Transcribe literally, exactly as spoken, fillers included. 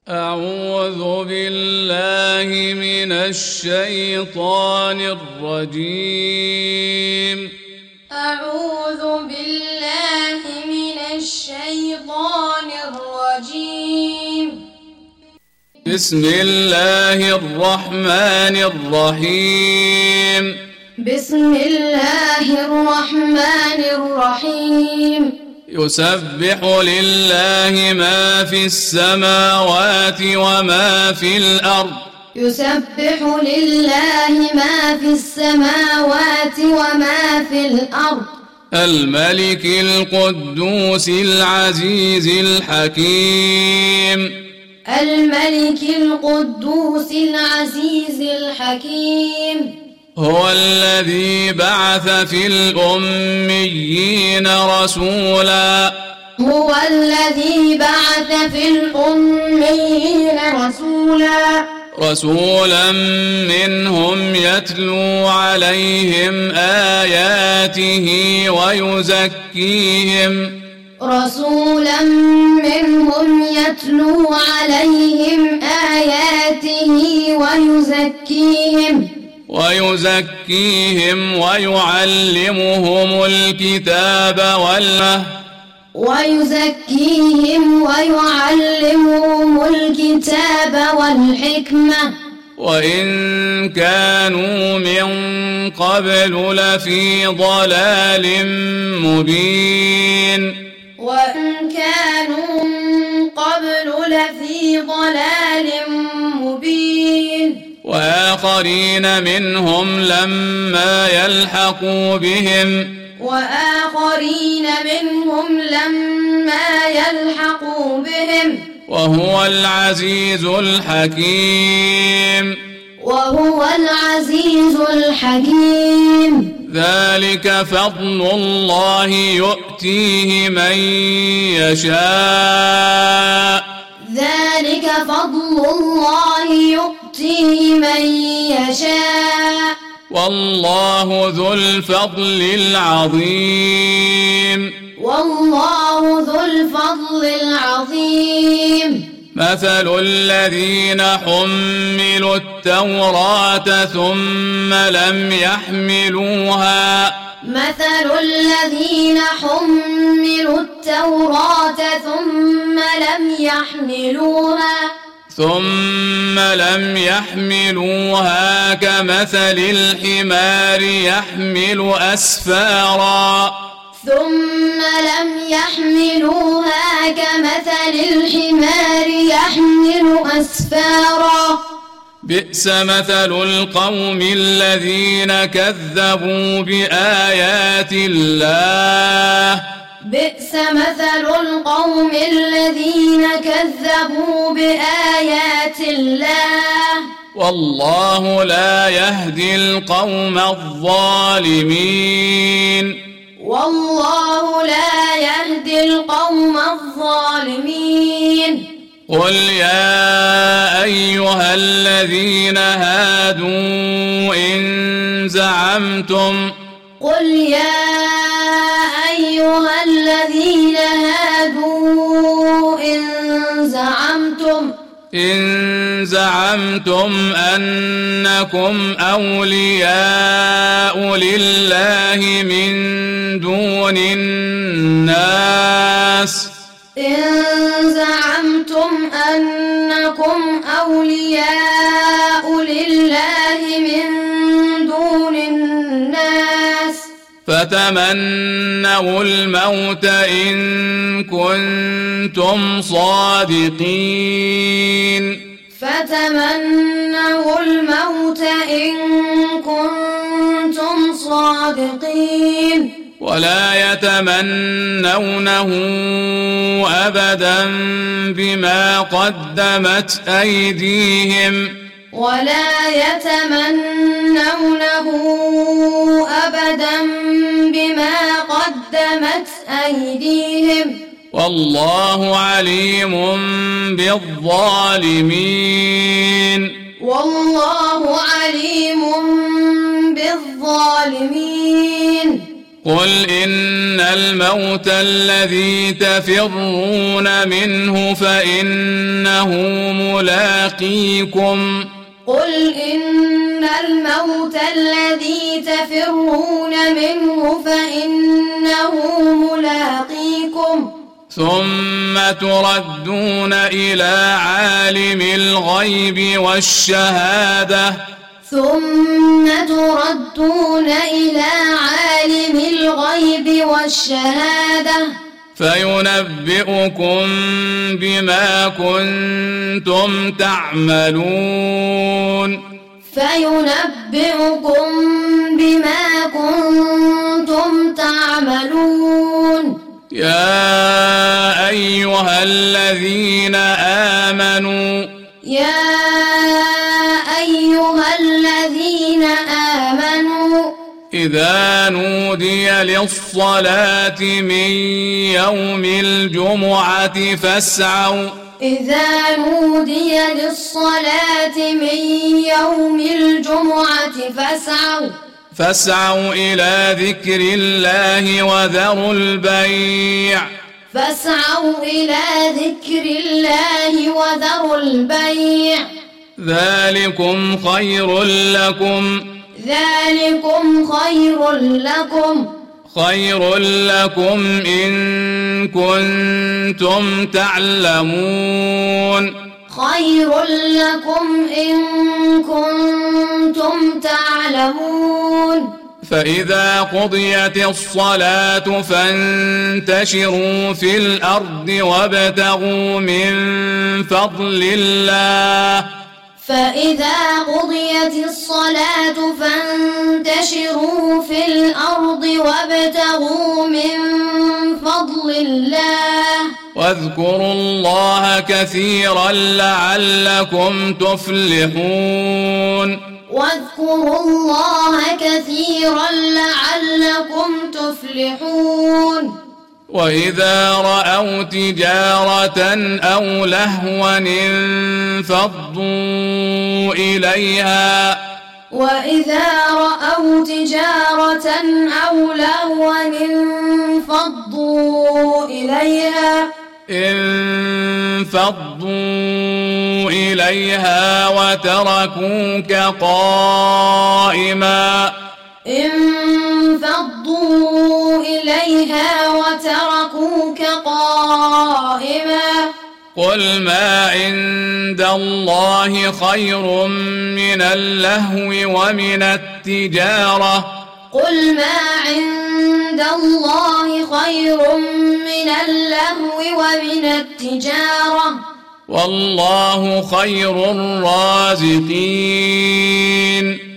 أعوذ بالله من الشيطان الرجيم أعوذ بالله من الشيطان الرجيم بسم الله الرحمن الرحيم بسم الله الرحمن الرحيم يسبح لله ما في السماوات وما في الأرض يسبح لله ما في السماوات وما في الأرض الملك القدوس العزيز الحكيم الملك القدوس العزيز الحكيم هو الذي بعث في الأميين رسولا هو الذي بعث في الأميين رسولا رسولا منهم يتلو عليهم آياته ويزكيهم رسولا منهم يتلو عليهم آياته ويزكيهم ويزكيهم ويعلمهم الكتاب والحكمة ويزكيهم ويعلمهم الكتاب والحكمة وإن كانوا من قبل لفي ضلال مبين وإن كانوا من قبل لفي ضلال مبين وآخرين منهم لما يلحقوا بهم وآخرين منهم لما يلحقوا بهم وهو العزيز الحكيم وهو العزيز الحكيم ذلك فضل الله يؤتيه من يشاء ذلك فضل الله يؤتيه من يشاء والله ذو الفضل العظيم والله ذو الفضل العظيم مثل الذين حملوا التوراة ثم لم يحملوها مثل الذين حملوا التوراة ثم لم يحملوها ثم لم يحملوها كمثل الحمار يحمل أسفارا ثم لم يحملوها كمثل الحمار يحمل أسفارا بئس مثل القوم الذين كذبوا بآيات الله بئس مثل القوم الذين كذبوا بآيات الله والله لا يهدي القوم الظالمين والله لا يهدي القوم الظالمين قل يا أيها الذين هادوا إن زعمتم قل يا أيها الذين هادوا إن زعمتم إن زعمتم أنكم أولياء لله من دون الناس إن زعمتم أنكم أولياء لله من دون الناس فتمنوا الموت إن كنتم صادقين فتمنوا الموت إن كنتم صادقين ولا يتمنونه أبدا بما قدمت أيديهم ولا يتمنونه أبدا بما قدمت أيديهم والله عليم بالظالمين والله عليم بالظالمين قل إن الموت الذي تفرون منه فإنه ملاقيكم قل إن الموت الذي تفرون منه فإنه ملاقيكم ثم تردون إلى عالم الغيب والشهادة ثم تردون إلى عالم الغيب والشهادة فينبئكم بما كنتم تعملون فينبئكم بما كنتم تعملون يا أيها الذين آمنوا يا أيها الذين آمنوا إذا نودي للصلاة من يوم الجمعة فاسعوا إذا نودي للصلاة من يوم الجمعة فاسعوا فاسعوا إلى ذكر الله وذروا البيع فاسعوا إلى ذكر الله وذروا البيع ذلكم خير لكم ذلكم خير لكم خير لكم إن كنتم تعلمون خير لكم إن كنتم تعلمون فإذا قضيت الصلاة فانتشروا في الأرض وابتغوا من فضل الله فإذا قضيت الصلاة فانتشروا في الأرض وابتغوا من فضل الله واذكروا الله كثيرا لعلكم تفلحون واذكروا الله كثيرا لعلكم تفلحون وإذا رأوا تجارة أو لهوا انفضوا إليها وإذا رأوا تجارة أو لهوا انفضوا إليها انفضوا إليها وتركوك قائما انفضوا إليها وتركوك قائما قل ما عند الله خير من اللهو ومن التجارة قل ما عند الله خير من اللهو ومن التجارة والله خير الرازقين